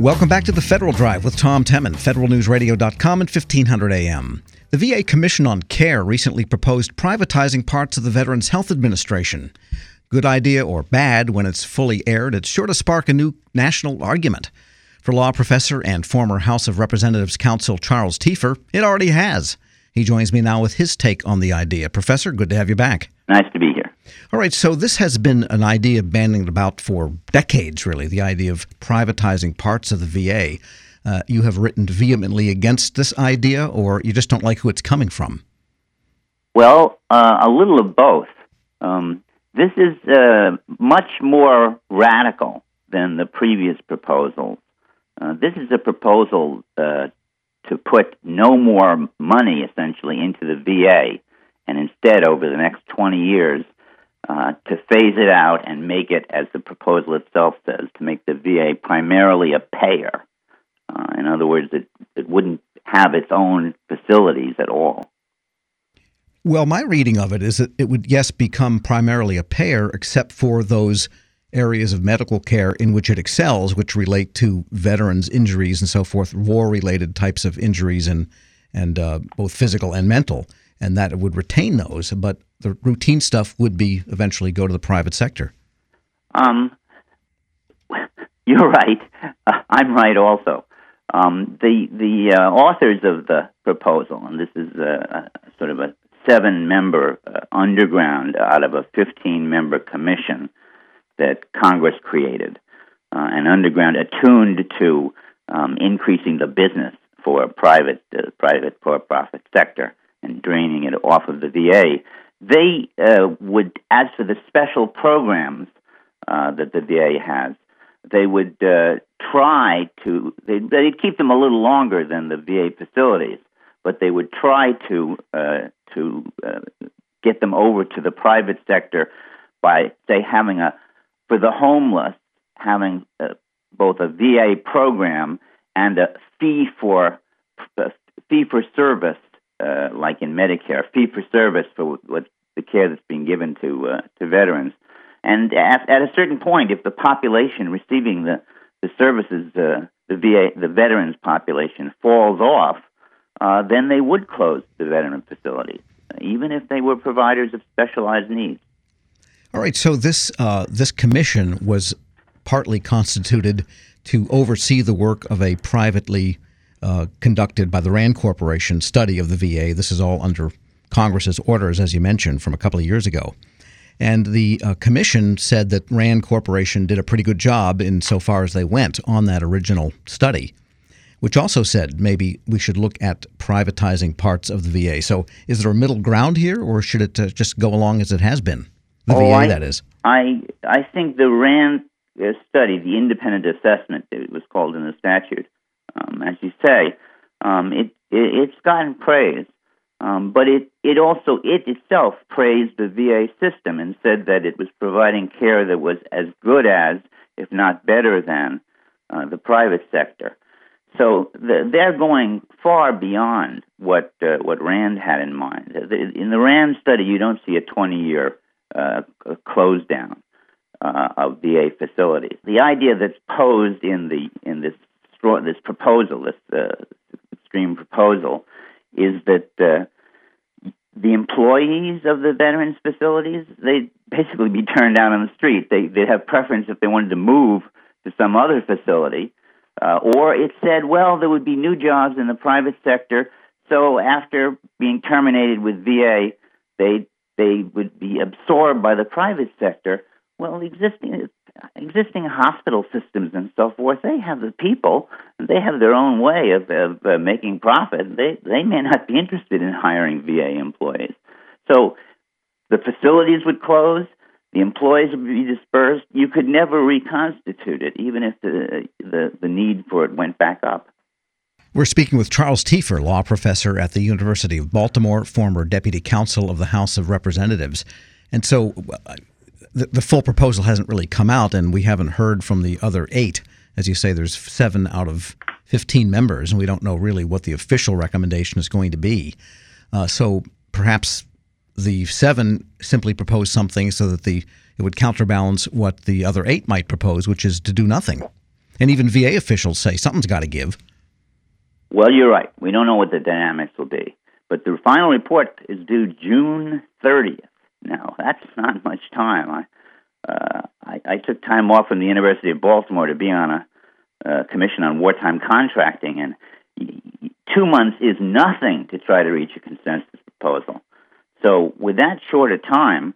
Welcome back to the Federal Drive with Tom Temin, federalnewsradio.com and 1500 AM. The VA Commission on Care recently proposed privatizing parts of the Veterans Health Administration. Good idea or bad, when it's fully aired, it's sure to spark a new national argument. For law professor and former House of Representatives counsel Charles Tiefer, it already has. He joins me now with his take on the idea. Professor, good to have you back. Nice to be here. All right, so this has been an idea bandied about for decades, really, the idea of privatizing parts of the VA. You have written vehemently against this idea, or you just don't like who it's coming from? Well, a little of both. This is much more radical than the previous proposals. This is a proposal to put no more money, essentially, into the VA, and instead, over the next 20 years, to phase it out and make it, as the proposal itself says, to make the VA primarily a payer. In other words, it wouldn't have its own facilities at all. Well, my reading of it is that it would, yes, become primarily a payer, except for those areas of medical care in which it excels, which relate to veterans' injuries and so forth, war-related types of injuries and both physical and mental, and that it would retain those, but the routine stuff would be eventually go to the private sector. You're right. I'm right also. The authors of the proposal, and this is sort of a 7-member underground out of a 15-member commission that Congress created, an underground attuned to increasing the business for private for-profit sector and draining it off of the VA. They would, as for the special programs that the VA has, they would try to, they'd keep them a little longer than the VA facilities, but they would try to get them over to the private sector by, say, for the homeless, having both a VA program and a fee for service, like in Medicare, fee for service for what the care that's being given to veterans. And at a certain point, if the population receiving the services, the veterans population falls off, then they would close the veteran facilities, even if they were providers of specialized needs. All right, so this commission was partly constituted to oversee the work of a privately conducted by the RAND Corporation study of the VA. This is all under Congress's orders, as you mentioned, from a couple of years ago. And the commission said that RAND Corporation did a pretty good job insofar as they went on that original study, which also said maybe we should look at privatizing parts of the VA. So is there a middle ground here, or should it just go along as it has been? The VA, that is. I think the RAND study, the independent assessment, it was called in the statute, as you say, it's gotten praise. But it itself praised the VA system and said that it was providing care that was as good as, if not better than, the private sector. So they're going far beyond what RAND had in mind. In the RAND study, you don't see a 20-year close down of VA facilities. The idea that's posed in this proposal, this extreme proposal, is that the employees of the veterans facilities, they'd basically be turned down on the street. They'd have preference if they wanted to move to some other facility. Or it said, well, there would be new jobs in the private sector, so after being terminated with VA, they would be absorbed by the private sector. Well, existing hospital systems and so forth, they have the people, they have their own way of making profit. They may not be interested in hiring VA employees. So the facilities would close, the employees would be dispersed. You could never reconstitute it, even if the need for it went back up. We're speaking with Charles Tiefer, law professor at the University of Baltimore, former deputy counsel of the House of Representatives. And so the full proposal hasn't really come out, and we haven't heard from the other 8. As you say, there's 7 out of 15 members, and we don't know really what the official recommendation is going to be. So perhaps the 7 simply propose something so that it would counterbalance what the other 8 might propose, which is to do nothing. And even VA officials say something's got to give. Well, you're right. We don't know what the dynamics will be. But the final report is due June 30th. Now, that's not much time. I took time off from the University of Baltimore to be on a commission on wartime contracting, and 2 months is nothing to try to reach a consensus proposal. So with that short a time,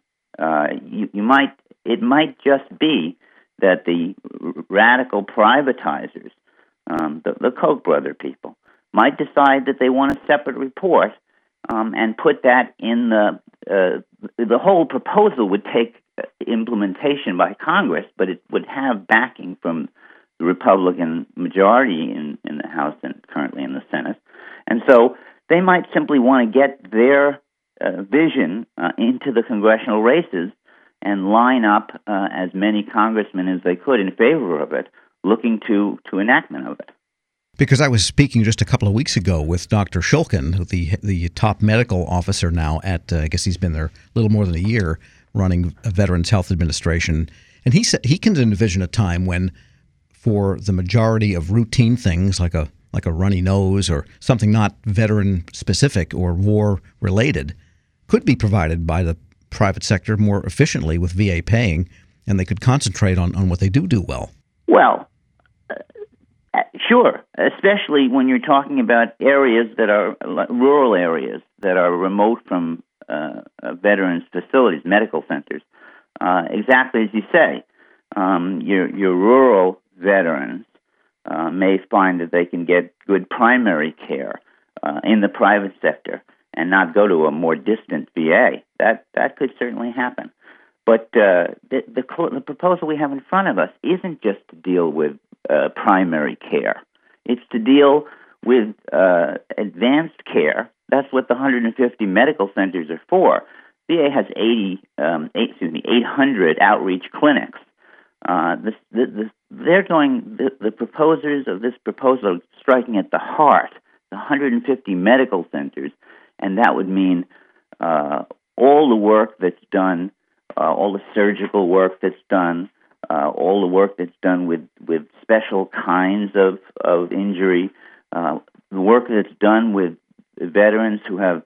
it might just be that the radical privatizers, the Koch brother people, might decide that they want a separate report and put that in the whole proposal would take implementation by Congress, but it would have backing from the Republican majority in the House and currently in the Senate. And so they might simply want to get their vision into the congressional races and line up as many congressmen as they could in favor of it, looking to enactment of it. Because I was speaking just a couple of weeks ago with Dr. Shulkin, the top medical officer now at, I guess he's been there a little more than a year, running a Veterans Health Administration. And he said he can envision a time when, for the majority of routine things like a runny nose or something not veteran specific or war related, could be provided by the private sector more efficiently with VA paying, and they could concentrate on what they do well. Well, sure, especially when you're talking about areas that are rural areas that are remote from veterans' facilities, medical centers. Exactly as you say, your rural veterans may find that they can get good primary care in the private sector and not go to a more distant VA. That could certainly happen. But the proposal we have in front of us isn't just to deal with primary care. It's to deal with advanced care. That's what the 150 medical centers are for. VA has 800 outreach clinics. They're going. The proposers of this proposal are striking at the heart, the 150 medical centers, and that would mean all the work that's done, all the surgical work that's done, all the work that's done with special kinds of injury, the work that's done with veterans who have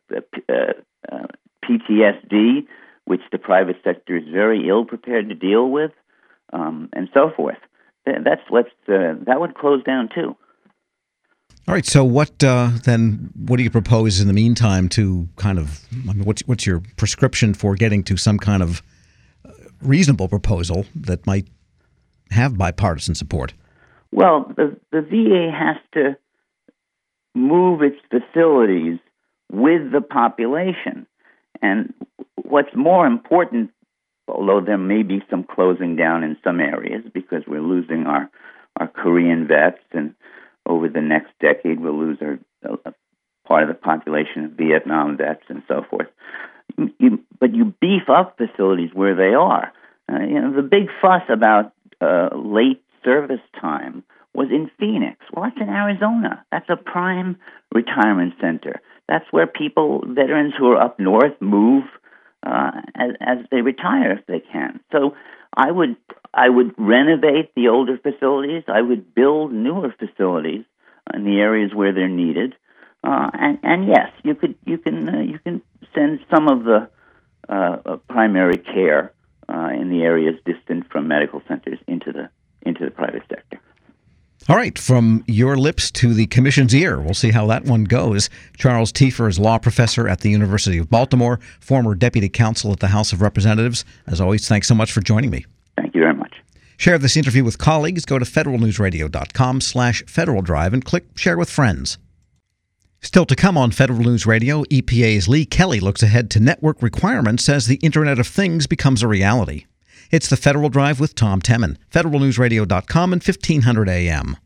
PTSD, which the private sector is very ill prepared to deal with, and so forth. That would close down too. All right. So what then? What do you propose in the meantime to kind of? I mean, what's your prescription for getting to some kind of reasonable proposal that might have bipartisan support? Well, the VA has to move its facilities with the population. And what's more important, although there may be some closing down in some areas because we're losing our Korean vets, and over the next decade we'll lose a part of the population of Vietnam vets and so forth. But you beef up facilities where they are. The big fuss about late service time was in Phoenix. Well, that's in Arizona. That's a prime retirement center. That's where veterans who are up north, move as they retire if they can. So I would renovate the older facilities. I would build newer facilities in the areas where they're needed. And yes, you can send some of the primary care in the areas distant from medical centers into the private sector. All right, from your lips to the Commission's ear. We'll see how that one goes. Charles Tiefer is law professor at the University of Baltimore, former deputy counsel at the House of Representatives. As always, thanks so much for joining me. Thank you very much. Share this interview with colleagues. Go to federalnewsradio.com/Federal Drive and click Share with Friends. Still to come on Federal News Radio, EPA's Lee Kelly looks ahead to network requirements as the Internet of Things becomes a reality. It's the Federal Drive with Tom Temin, federalnewsradio.com and 1500 AM.